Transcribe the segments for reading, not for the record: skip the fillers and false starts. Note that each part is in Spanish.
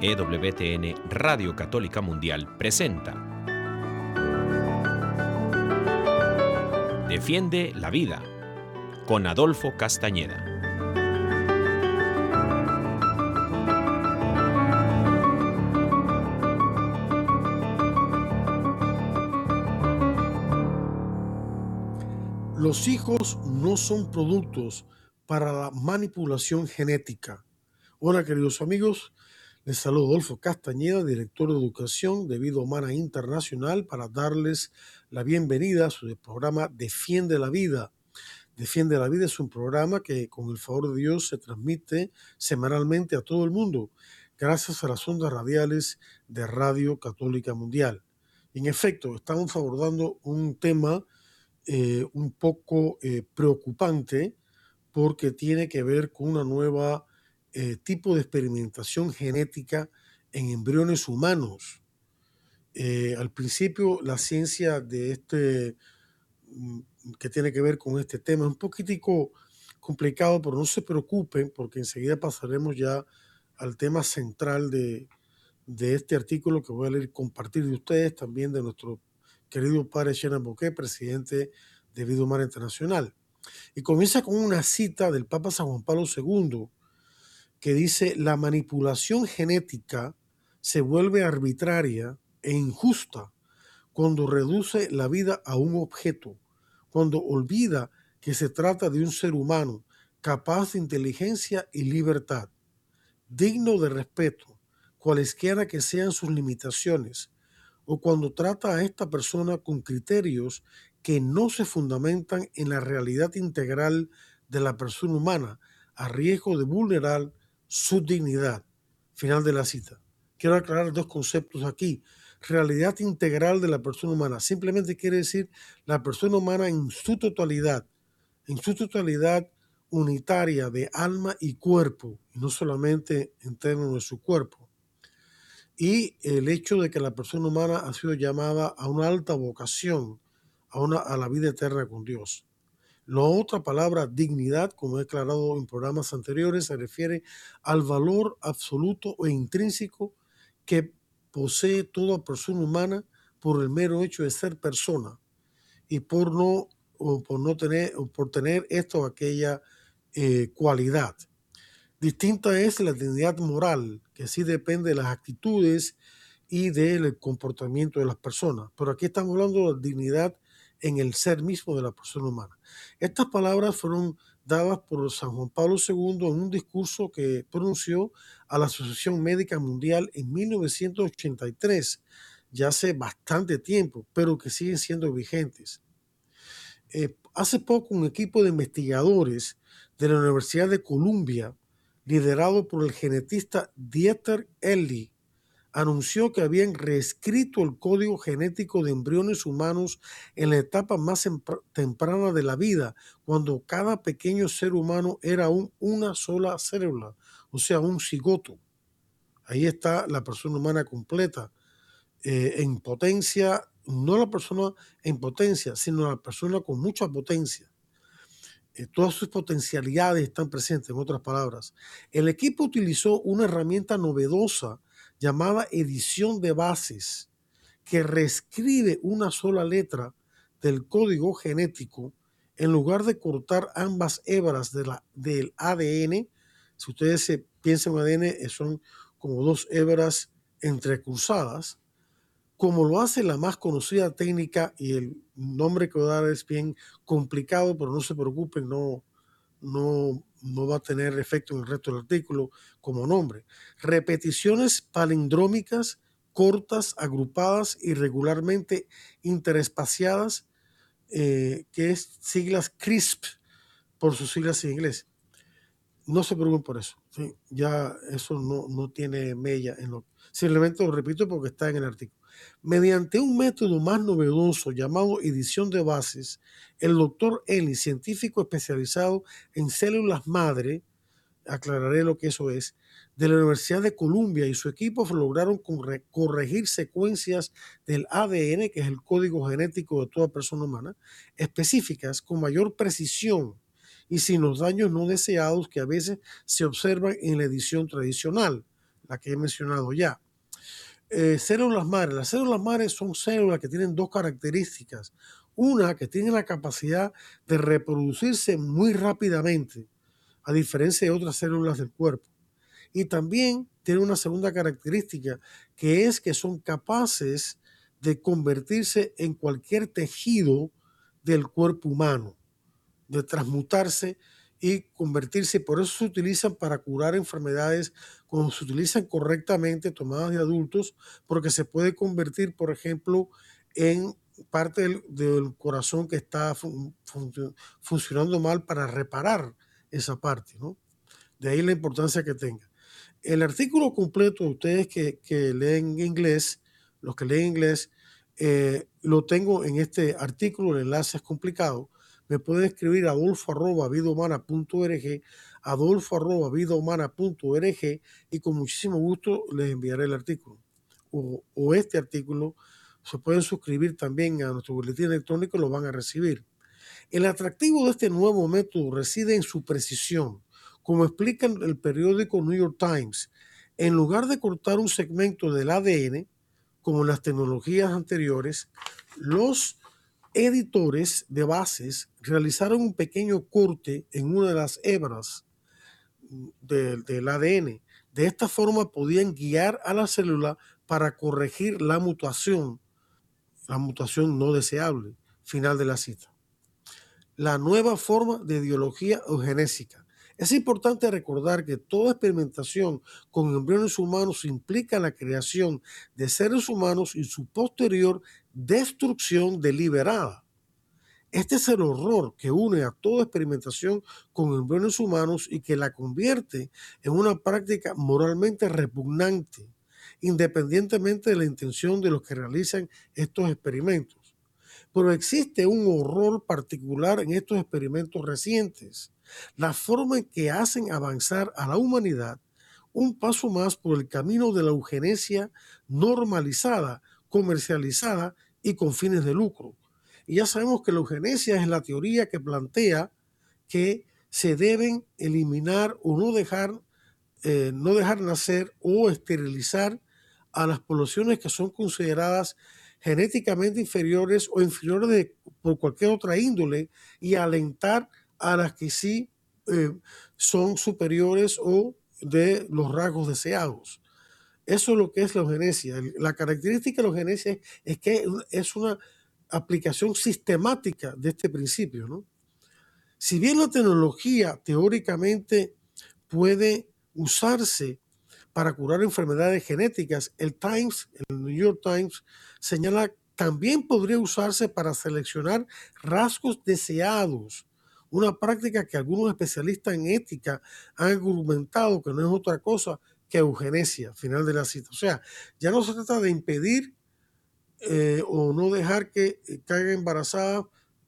EWTN Radio Católica Mundial presenta Defiende la Vida con Adolfo Castañeda. Los hijos no son productos para la manipulación genética. Hola queridos amigos, les saludo Adolfo Castañeda, director de Educación de Vida Humana Internacional, para darles la bienvenida a su programa Defiende la Vida. Defiende la Vida es un programa que con el favor de Dios se transmite semanalmente a todo el mundo, gracias a las ondas radiales de Radio Católica Mundial. En efecto, estamos abordando un tema un poco preocupante porque tiene que ver con una nueva tipo de experimentación genética en embriones humanos. Al principio la ciencia de que tiene que ver con este tema es un poquitico complicado, pero no se preocupen porque enseguida pasaremos ya al tema central de este artículo que voy a leer y compartir de ustedes, también de nuestro querido padre Shenan Bouquet, presidente de Vida Humana Internacional. Y comienza con una cita del Papa San Juan Pablo II que dice: la manipulación genética se vuelve arbitraria e injusta cuando reduce la vida a un objeto, cuando olvida que se trata de un ser humano capaz de inteligencia y libertad, digno de respeto, cualesquiera que sean sus limitaciones, o cuando trata a esta persona con criterios que no se fundamentan en la realidad integral de la persona humana, a riesgo de vulnerar su dignidad. Final de la cita. Quiero aclarar dos conceptos aquí. Realidad integral de la persona humana simplemente quiere decir la persona humana en su totalidad unitaria de alma y cuerpo, y no solamente en términos de su cuerpo. Y el hecho de que la persona humana ha sido llamada a una alta vocación, a la vida eterna con Dios. La otra palabra, dignidad, como he aclarado en programas anteriores, se refiere al valor absoluto e intrínseco que posee toda persona humana por el mero hecho de ser persona y por tener esta o aquella cualidad. Distinta es la dignidad moral, que sí depende de las actitudes y del comportamiento de las personas. Pero aquí estamos hablando de la dignidad en el ser mismo de la persona humana. Estas palabras fueron dadas por San Juan Pablo II en un discurso que pronunció a la Asociación Médica Mundial en 1983, ya hace bastante tiempo, pero que siguen siendo vigentes. Hace poco un equipo de investigadores de la Universidad de Columbia, liderado por el genetista Dieter Ehrlich, anunció que habían reescrito el código genético de embriones humanos en la etapa más temprana de la vida, cuando cada pequeño ser humano era una sola célula, o sea, un cigoto. Ahí está la persona humana completa, en potencia, no la persona en potencia, sino la persona con mucha potencia. Todas sus potencialidades están presentes, en otras palabras. El equipo utilizó una herramienta novedosa llamada edición de bases, que reescribe una sola letra del código genético en lugar de cortar ambas hebras del ADN. Si ustedes piensan en ADN, son como dos hebras entrecruzadas, como lo hace la más conocida técnica, y el nombre que voy a dar es bien complicado, pero no se preocupen, no va a tener efecto en el resto del artículo como nombre. Repeticiones palindrómicas cortas, agrupadas, irregularmente interespaciadas, que es siglas CRISP por sus siglas en inglés. No se preocupen por eso, ¿sí? Ya eso no tiene mella en lo. Simplemente lo repito porque está en el artículo. Mediante un método más novedoso llamado edición de bases, el doctor Ehrlich, científico especializado en células madre, aclararé lo que eso es, de la Universidad de Columbia, y su equipo lograron corregir secuencias del ADN, que es el código genético de toda persona humana, específicas con mayor precisión y sin los daños no deseados que a veces se observan en la edición tradicional, la que he mencionado ya. Células madres. Las células madres son células que tienen dos características. Una, que tiene la capacidad de reproducirse muy rápidamente, a diferencia de otras células del cuerpo. Y también tiene una segunda característica, que es que son capaces de convertirse en cualquier tejido del cuerpo humano, de transmutarse y convertirse. Por eso se utilizan para curar enfermedades cuando se utilizan correctamente, tomadas de adultos, porque se puede convertir, por ejemplo, en parte del corazón que está funcionando mal, para reparar esa parte, ¿no? De ahí la importancia que tenga. El artículo completo, ustedes que leen inglés, los que leen inglés, lo tengo en este artículo, el enlace es complicado. Me pueden escribir a adolfo@vidahumana.org, adolfo@vidahumana.org, y con muchísimo gusto les enviaré el artículo. O este artículo, se pueden suscribir también a nuestro boletín electrónico y lo van a recibir. El atractivo de este nuevo método reside en su precisión. Como explica el periódico New York Times, en lugar de cortar un segmento del ADN, como en las tecnologías anteriores, los editores de bases realizaron un pequeño corte en una de las hebras del ADN. De esta forma podían guiar a la célula para corregir la mutación no deseable. Final de la cita. La nueva forma de ideología eugenésica. Es importante recordar que toda experimentación con embriones humanos implica la creación de seres humanos y su posterior destrucción deliberada. Este es el horror que une a toda experimentación con embriones humanos y que la convierte en una práctica moralmente repugnante, independientemente de la intención de los que realizan estos experimentos. Pero existe un horror particular en estos experimentos recientes, la forma en que hacen avanzar a la humanidad un paso más por el camino de la eugenesia normalizada, comercializada y con fines de lucro. Y ya sabemos que la eugenesia es la teoría que plantea que se deben eliminar o no dejar nacer o esterilizar a las poblaciones que son consideradas genéticamente inferiores o inferiores por cualquier otra índole, y alentar a las que sí son superiores o de los rasgos deseados. Eso es lo que es la eugenesia. La característica de la eugenesia es que es una aplicación sistemática de este principio, ¿no? Si bien la tecnología teóricamente puede usarse para curar enfermedades genéticas, el New York Times, señala también podría usarse para seleccionar rasgos deseados, una práctica que algunos especialistas en ética han argumentado que no es otra cosa que eugenesia. Final de la cita. O sea, ya no se trata de impedir o no dejar que caigan embarazadas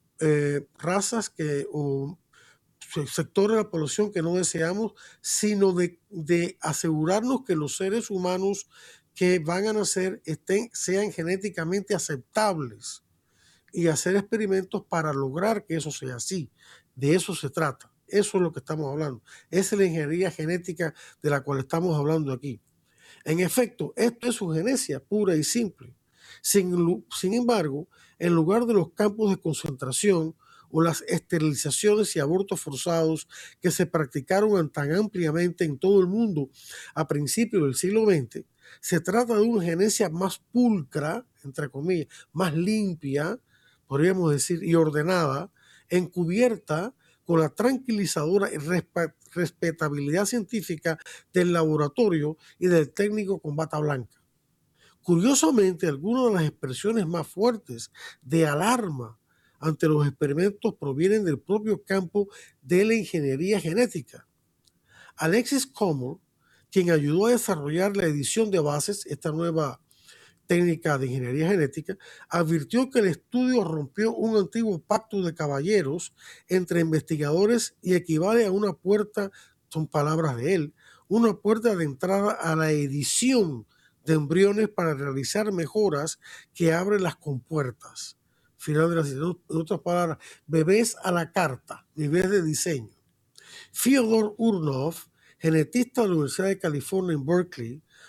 razas o sectores de la población que no deseamos, sino de asegurarnos que los seres humanos que van a nacer sean genéticamente aceptables, y hacer experimentos para lograr que eso sea así. De eso se trata. Eso es lo que estamos hablando. Esa es la ingeniería genética de la cual estamos hablando aquí. En efecto, esto es eugenesia pura y simple. Sin embargo, en lugar de los campos de concentración o las esterilizaciones y abortos forzados que se practicaron tan ampliamente en todo el mundo a principios del siglo XX, se trata de una eugenesia más pulcra, entre comillas, más limpia, podríamos decir, y ordenada, encubierta con la tranquilizadora y respetabilidad científica del laboratorio y del técnico con bata blanca. Curiosamente, algunas de las expresiones más fuertes de alarma ante los experimentos provienen del propio campo de la ingeniería genética. Alexis Comor, quien ayudó a desarrollar la edición de bases, esta nueva técnica de ingeniería genética, advirtió que el estudio rompió un antiguo pacto de caballeros entre investigadores y equivale a una puerta, son palabras de él, una puerta de entrada a la edición de embriones para realizar mejoras que abren las compuertas. Final de la cita. En otras palabras, bebés a la carta, bebés de diseño. Fyodor Urnov, genetista de la Universidad de California en Berkeley,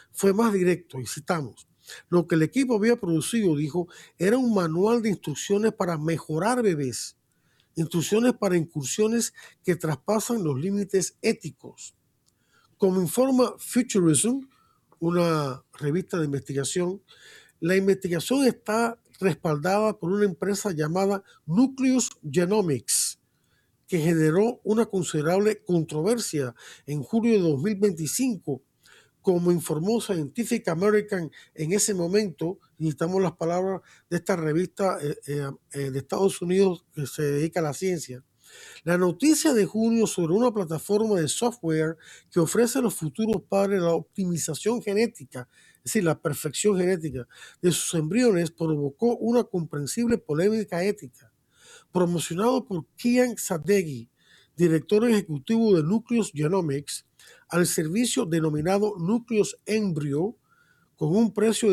fue más directo, y citamos: lo que el equipo había producido, dijo, era un manual de instrucciones para mejorar bebés, instrucciones para incursiones que traspasan los límites éticos. Como informa Futurism, una revista de investigación, la investigación está respaldada por una empresa llamada Nucleus Genomics, que generó una considerable controversia en julio de 2025. Como informó Scientific American en ese momento, necesitamos las palabras de esta revista de Estados Unidos que se dedica a la ciencia. La noticia de junio sobre una plataforma de software que ofrece a los futuros padres la optimización genética, es decir, la perfección genética de sus embriones, provocó una comprensible polémica ética. Promocionado por Kian Sadeghi, director ejecutivo de Nucleus Genomics, al servicio denominado Nucleus Embryo, con un precio de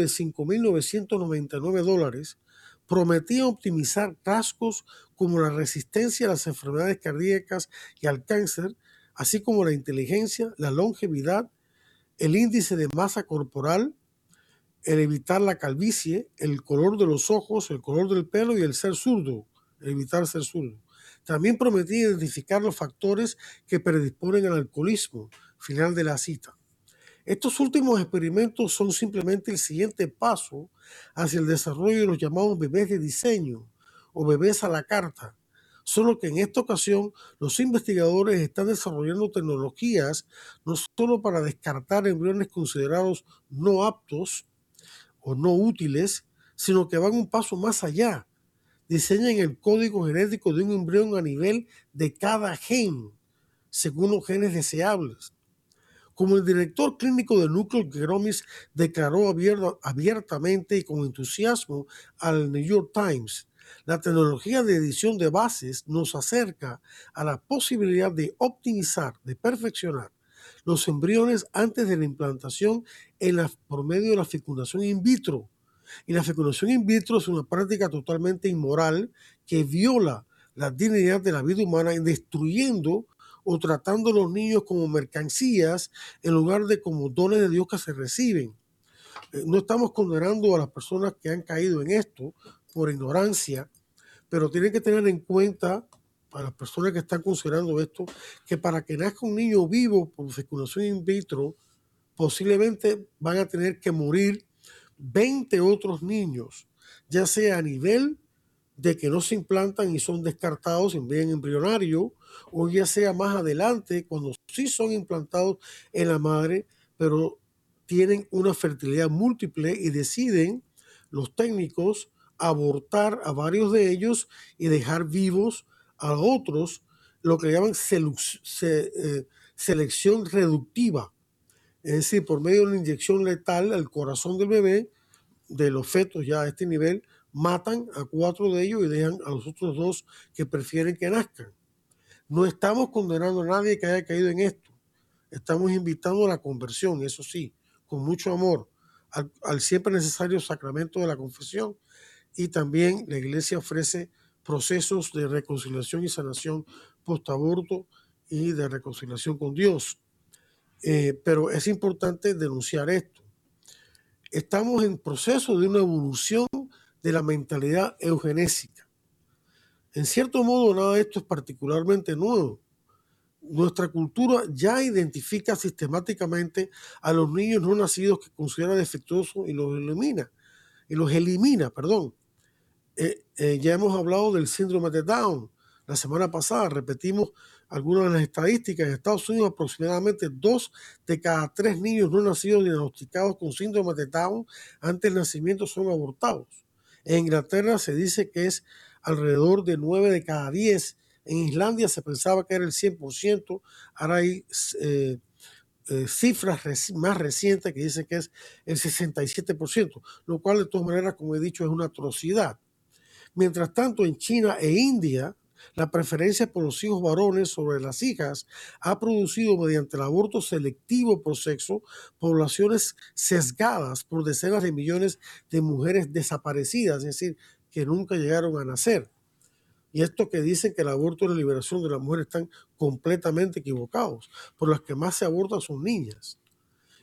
$5,999, prometía optimizar rasgos como la resistencia a las enfermedades cardíacas y al cáncer, así como la inteligencia, la longevidad, el índice de masa corporal, el evitar la calvicie, el color de los ojos, el color del pelo y el ser zurdo, el evitar ser zurdo. También prometía identificar los factores que predisponen al alcoholismo. Final de la cita. Estos últimos experimentos son simplemente el siguiente paso hacia el desarrollo de los llamados bebés de diseño o bebés a la carta, solo que en esta ocasión los investigadores están desarrollando tecnologías no solo para descartar embriones considerados no aptos o no útiles, sino que van un paso más allá. Diseñan el código genético de un embrión a nivel de cada gen, según los genes deseables. Como el director clínico de Nucleus Genomics declaró abiertamente y con entusiasmo al New York Times, la tecnología de edición de bases nos acerca a la posibilidad de optimizar, de perfeccionar los embriones antes de la implantación por medio de la fecundación in vitro. Y la fecundación in vitro es una práctica totalmente inmoral que viola la dignidad de la vida humana, destruyendo o tratando a los niños como mercancías en lugar de como dones de Dios que se reciben. No estamos condenando a las personas que han caído en esto por ignorancia, pero tienen que tener en cuenta, para las personas que están considerando esto, que para que nazca un niño vivo por fecundación in vitro, posiblemente van a tener que morir 20 otros niños, ya sea a nivel de que no se implantan y son descartados en bien embrionario, o ya sea más adelante cuando sí son implantados en la madre, pero tienen una fertilidad múltiple y deciden los técnicos abortar a varios de ellos y dejar vivos a otros, lo que llaman selección reductiva, es decir, por medio de una inyección letal al corazón del bebé, de los fetos ya a este nivel, matan a 4 de ellos y dejan a los otros 2 que prefieren que nazcan. No estamos condenando a nadie que haya caído en esto. Estamos invitando a la conversión, eso sí, con mucho amor, al siempre necesario sacramento de la confesión. Y también la Iglesia ofrece procesos de reconciliación y sanación post-aborto y de reconciliación con Dios. Pero es importante denunciar esto. Estamos en proceso de una evolución de la mentalidad eugenésica. En cierto modo, nada de esto es particularmente nuevo. Nuestra cultura ya identifica sistemáticamente a los niños no nacidos que considera defectuosos y los elimina. Ya hemos hablado del síndrome de Down. La semana pasada repetimos algunas de las estadísticas. En Estados Unidos, aproximadamente 2 de cada 3 niños no nacidos diagnosticados con síndrome de Down antes del nacimiento son abortados. En Inglaterra se dice que es alrededor de 9 de cada 10. En Islandia se pensaba que era el 100%. Ahora hay cifras más recientes que dicen que es el 67%, lo cual de todas maneras, como he dicho, es una atrocidad. Mientras tanto, en China e India, la preferencia por los hijos varones sobre las hijas ha producido, mediante el aborto selectivo por sexo, poblaciones sesgadas por decenas de millones de mujeres desaparecidas, es decir, que nunca llegaron a nacer. Y esto que dicen que el aborto y la liberación de la mujer están completamente equivocados, por las que más se abortan son niñas.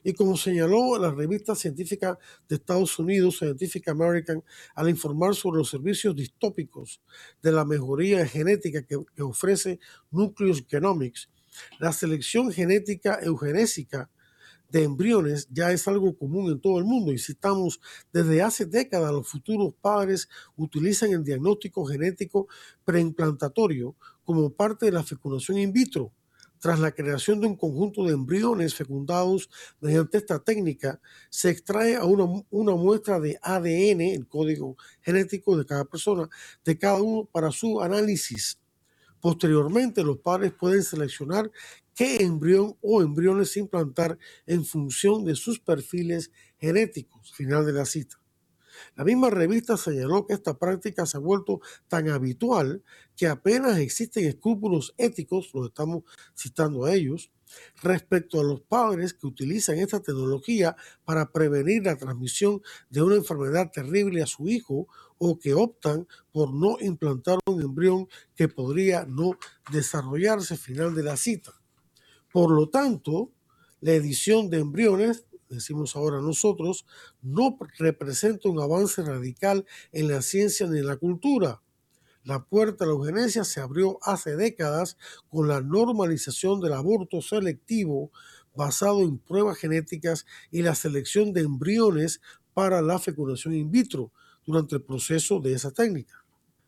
Y como señaló la revista científica de Estados Unidos, Scientific American, al informar sobre los servicios distópicos de la mejoría genética que ofrece Nucleus Genomics, la selección genética eugenésica de embriones ya es algo común en todo el mundo y citamos desde hace décadas los futuros padres utilizan el diagnóstico genético preimplantatorio como parte de la fecundación in vitro. Tras la creación de un conjunto de embriones fecundados mediante esta técnica, se extrae a una muestra de ADN, el código genético de cada persona, de cada uno para su análisis. Posteriormente, los padres pueden seleccionar qué embrión o embriones implantar en función de sus perfiles genéticos. Final de la cita. La misma revista señaló que esta práctica se ha vuelto tan habitual que apenas existen escrúpulos éticos, los estamos citando a ellos, respecto a los padres que utilizan esta tecnología para prevenir la transmisión de una enfermedad terrible a su hijo o que optan por no implantar un embrión que podría no desarrollarse. Final de la cita. Por lo tanto, la edición de embriones, decimos ahora nosotros, no representa un avance radical en la ciencia ni en la cultura. La puerta a la eugenesia se abrió hace décadas con la normalización del aborto selectivo basado en pruebas genéticas y la selección de embriones para la fecundación in vitro durante el proceso de esa técnica.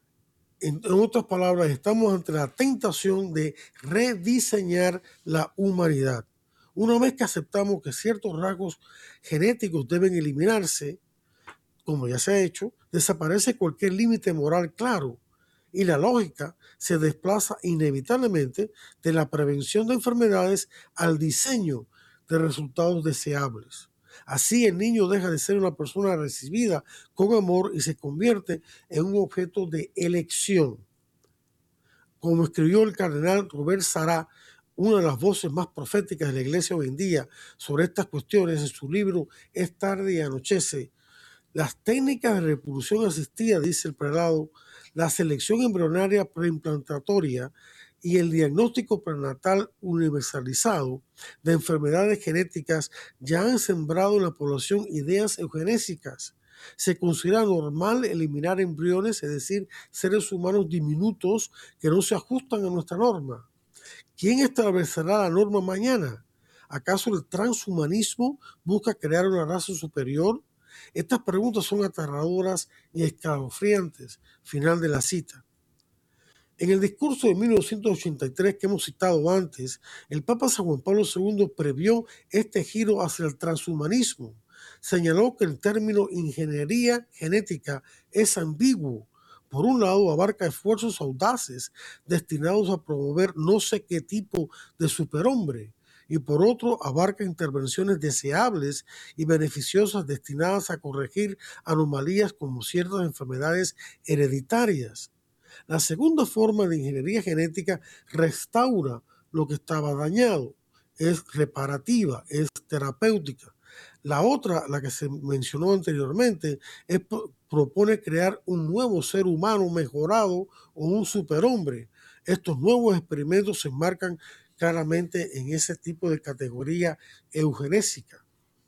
En otras palabras, estamos ante la tentación de rediseñar la humanidad. Una vez que aceptamos que ciertos rasgos genéticos deben eliminarse, como ya se ha hecho, desaparece cualquier límite moral claro y la lógica se desplaza inevitablemente de la prevención de enfermedades al diseño de resultados deseables. Así el niño deja de ser una persona recibida con amor y se convierte en un objeto de elección. Como escribió el cardenal Robert Sará, una de las voces más proféticas de la iglesia hoy en día sobre estas cuestiones en su libro Es tarde y anochece, las técnicas de reproducción asistida, dice el prelado, la selección embrionaria preimplantatoria y el diagnóstico prenatal universalizado de enfermedades genéticas ya han sembrado en la población ideas eugenésicas. Se considera normal eliminar embriones, es decir, seres humanos diminutos que no se ajustan a nuestra norma. ¿Quién establecerá la norma mañana? ¿Acaso el transhumanismo busca crear una raza superior? Estas preguntas son aterradoras y escalofriantes. Final de la cita. En el discurso de 1983 que hemos citado antes, el Papa San Juan Pablo II previó este giro hacia el transhumanismo. Señaló que el término ingeniería genética es ambiguo. Por un lado, abarca esfuerzos audaces destinados a promover no sé qué tipo de superhombre, y por otro, abarca intervenciones deseables y beneficiosas destinadas a corregir anomalías como ciertas enfermedades hereditarias. La segunda forma de ingeniería genética restaura lo que estaba dañado, es reparativa, es terapéutica. La otra, la que se mencionó anteriormente, propone crear un nuevo ser humano mejorado o un superhombre. Estos nuevos experimentos se enmarcan claramente en ese tipo de categoría eugenésica.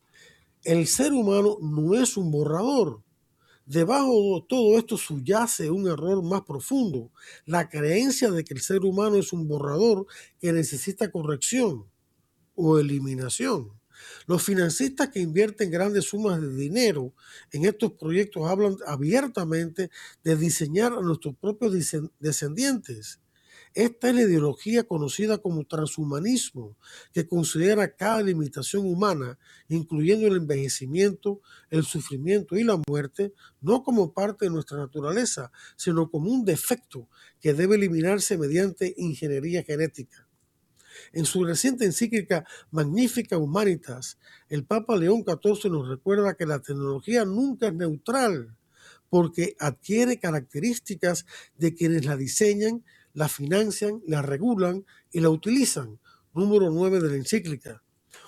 El ser humano no es un borrador. Debajo de todo esto subyace un error más profundo, la creencia de que el ser humano es un borrador que necesita corrección o eliminación. Los financistas que invierten grandes sumas de dinero en estos proyectos hablan abiertamente de diseñar a nuestros propios descendientes. Esta es la ideología conocida como transhumanismo, que considera cada limitación humana, incluyendo el envejecimiento, el sufrimiento y la muerte, no como parte de nuestra naturaleza, sino como un defecto que debe eliminarse mediante ingeniería genética. En su reciente encíclica Magnificat Humanitas, el Papa León XIV nos recuerda que la tecnología nunca es neutral, porque adquiere características de quienes la diseñan, la financian, la regulan y la utilizan. Número 9 de la encíclica.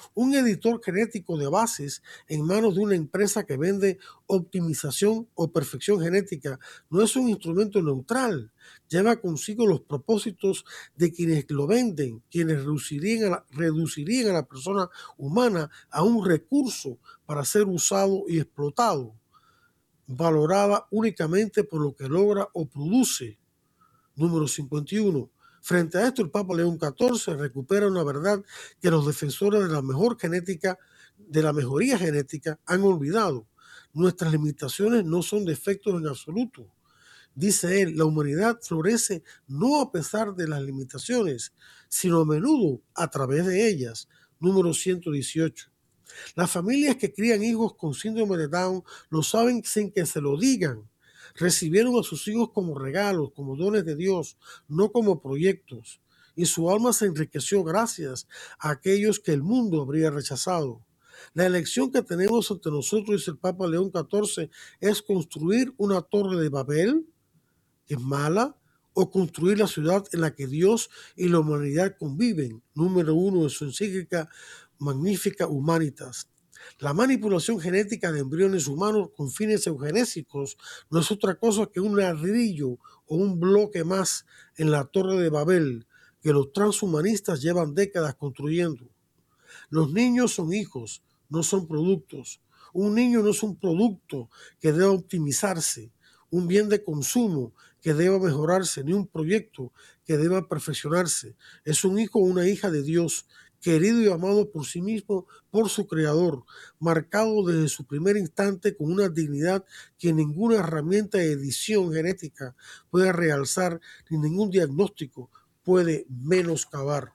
Un editor genético de bases en manos de una empresa que vende optimización o perfección genética no es un instrumento neutral. Lleva consigo los propósitos de quienes lo venden, quienes reducirían a la persona humana a un recurso para ser usado y explotado, valorada únicamente por lo que logra o produce. Número 51. Frente a esto, el Papa León XIV recupera una verdad que los defensores de la mejor genética, de la mejoría genética, han olvidado. Nuestras limitaciones no son defectos en absoluto. Dice él, la humanidad florece no a pesar de las limitaciones, sino a menudo a través de ellas. Número 118. Las familias que crían hijos con síndrome de Down lo saben sin que se lo digan. Recibieron a sus hijos como regalos, como dones de Dios, no como proyectos. Y su alma se enriqueció gracias a aquellos que el mundo habría rechazado. La elección que tenemos ante nosotros, dice el Papa León XIV, es construir una torre de Babel, que es mala, o construir la ciudad en la que Dios y la humanidad conviven. Número 1 de su encíclica Magnificat Humanitas. La manipulación genética de embriones humanos con fines eugenésicos no es otra cosa que un ladrillo o un bloque más en la Torre de Babel que los transhumanistas llevan décadas construyendo. Los niños son hijos, no son productos. Un niño no es un producto que deba optimizarse, un bien de consumo que deba mejorarse, ni un proyecto que deba perfeccionarse. Es un hijo o una hija de Dios, querido y amado por sí mismo, por su Creador, marcado desde su primer instante con una dignidad que ninguna herramienta de edición genética puede realzar, ni ningún diagnóstico puede menoscabar.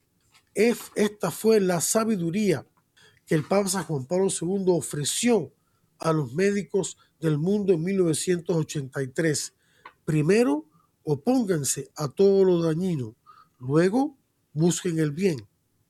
Esta fue la sabiduría que el Papa San Juan Pablo II ofreció a los médicos del mundo en 1983. Primero, opónganse a todo lo dañino. Luego, busquen el bien.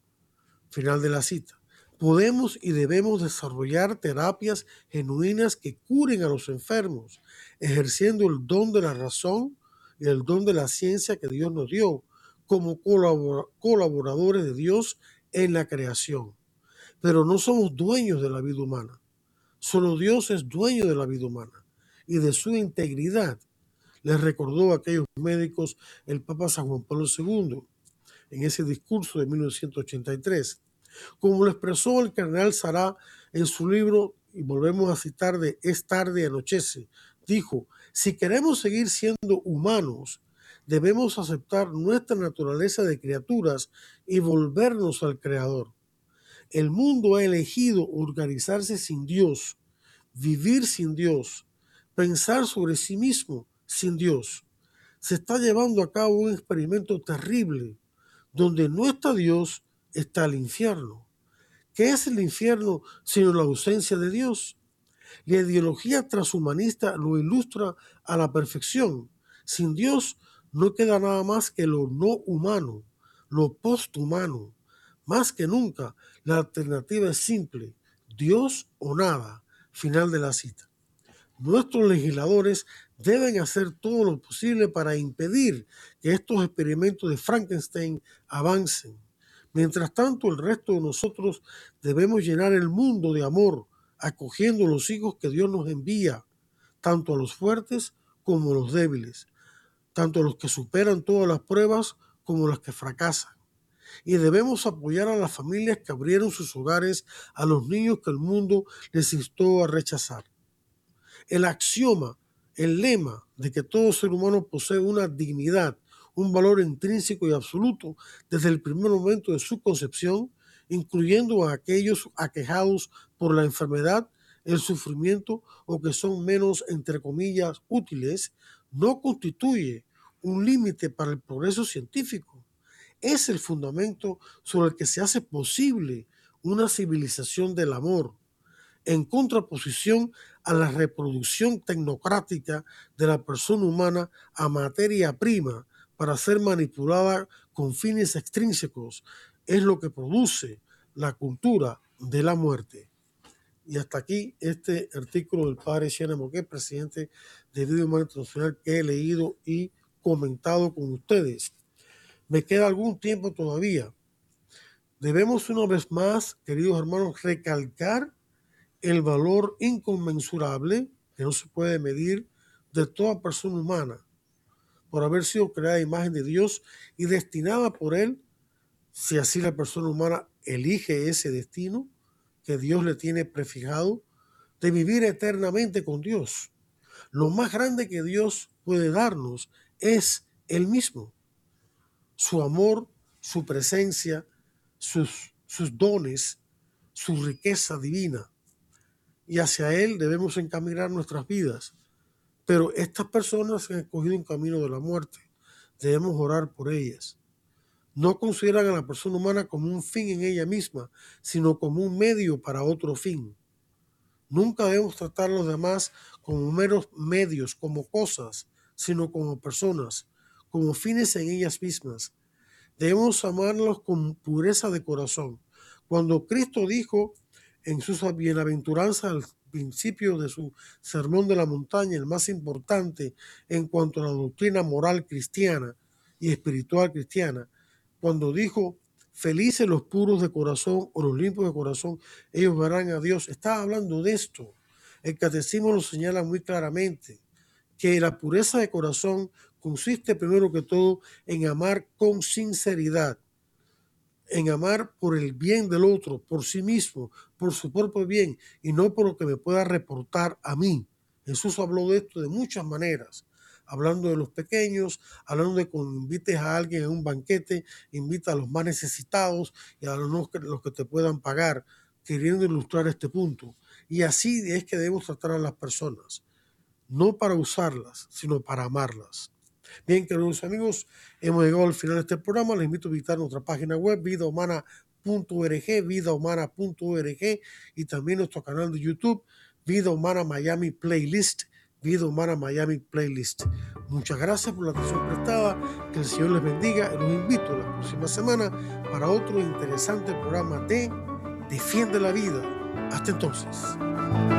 Final de la cita. Podemos y debemos desarrollar terapias genuinas que curen a los enfermos, ejerciendo el don de la razón y el don de la ciencia que Dios nos dio, como colaboradores de Dios en la creación. Pero no somos dueños de la vida humana. Solo Dios es dueño de la vida humana y de su integridad. Les recordó a aquellos médicos el Papa San Juan Pablo II en ese discurso de 1983. Como lo expresó el cardenal Sará en su libro, y volvemos a citar de Es tarde y anochece, dijo, si queremos seguir siendo humanos, debemos aceptar nuestra naturaleza de criaturas y volvernos al Creador. El mundo ha elegido organizarse sin Dios, vivir sin Dios, pensar sobre sí mismo sin Dios. Se está llevando a cabo un experimento terrible. Donde no está Dios, está el infierno. ¿Qué es el infierno sino la ausencia de Dios? La ideología transhumanista lo ilustra a la perfección. Sin Dios no queda nada más que lo no humano, lo posthumano. Más que nunca, la alternativa es simple, Dios o nada. Final de la cita. Nuestros legisladores deben hacer todo lo posible para impedir que estos experimentos de Frankenstein avancen. Mientras tanto, el resto de nosotros debemos llenar el mundo de amor, acogiendo los hijos que Dios nos envía, tanto a los fuertes como a los débiles, tanto a los que superan todas las pruebas como a los que fracasan. Y debemos apoyar a las familias que abrieron sus hogares a los niños que el mundo les instó a rechazar. El axioma, el lema de que todo ser humano posee una dignidad, un valor intrínseco y absoluto desde el primer momento de su concepción, incluyendo a aquellos aquejados por la enfermedad, el sufrimiento o que son menos, entre comillas, útiles, no constituye un límite para el progreso científico. Es el fundamento sobre el que se hace posible una civilización del amor, en contraposición a la reproducción tecnocrática de la persona humana a materia prima para ser manipulada con fines extrínsecos. Es lo que produce la cultura de la muerte. Y hasta aquí este artículo del padre Xiana Moquet, presidente de Vida Humana Internacional, que he leído y comentado con ustedes. Me queda algún tiempo todavía Debemos una vez más, queridos hermanos, recalcar el valor inconmensurable que no se puede medir de toda persona humana por haber sido creada a imagen de Dios y destinada por Él, si así la persona humana elige ese destino que Dios le tiene prefijado, de vivir eternamente con Dios. Lo más grande que Dios puede darnos es Él mismo, su amor, su presencia, sus dones, su riqueza divina. Y hacia Él debemos encaminar nuestras vidas. Pero estas personas han escogido un camino de la muerte. Debemos orar por ellas. No consideran a la persona humana como un fin en ella misma, sino como un medio para otro fin. Nunca debemos tratar a los demás como meros medios, como cosas, sino como personas, como fines en ellas mismas. Debemos amarlos con pureza de corazón. Cuando Cristo dijo en sus bienaventuranzas al principio de su sermón de la montaña, el más importante en cuanto a la doctrina moral cristiana y espiritual cristiana, cuando dijo, felices los puros de corazón o los limpios de corazón, ellos verán a Dios, estaba hablando de esto. El catecismo lo señala muy claramente, que la pureza de corazón consiste primero que todo en amar con sinceridad, en amar por el bien del otro, por sí mismo, por su propio bien y no por lo que me pueda reportar a mí. Jesús habló de esto de muchas maneras, hablando de los pequeños, hablando de cuando invites a alguien a un banquete, invita a los más necesitados y a los que te puedan pagar, queriendo ilustrar este punto. Y así es que debemos tratar a las personas, no para usarlas, sino para amarlas. Bien, queridos amigos, hemos llegado al final de este programa. Les invito a visitar nuestra página web, vidahumana.org, y también nuestro canal de YouTube, Vida Humana Miami Playlist, Vida Humana Miami Playlist. Muchas gracias por la atención prestada. Que el Señor les bendiga. Y los invito la próxima semana para otro interesante programa de Defiende la Vida. Hasta entonces.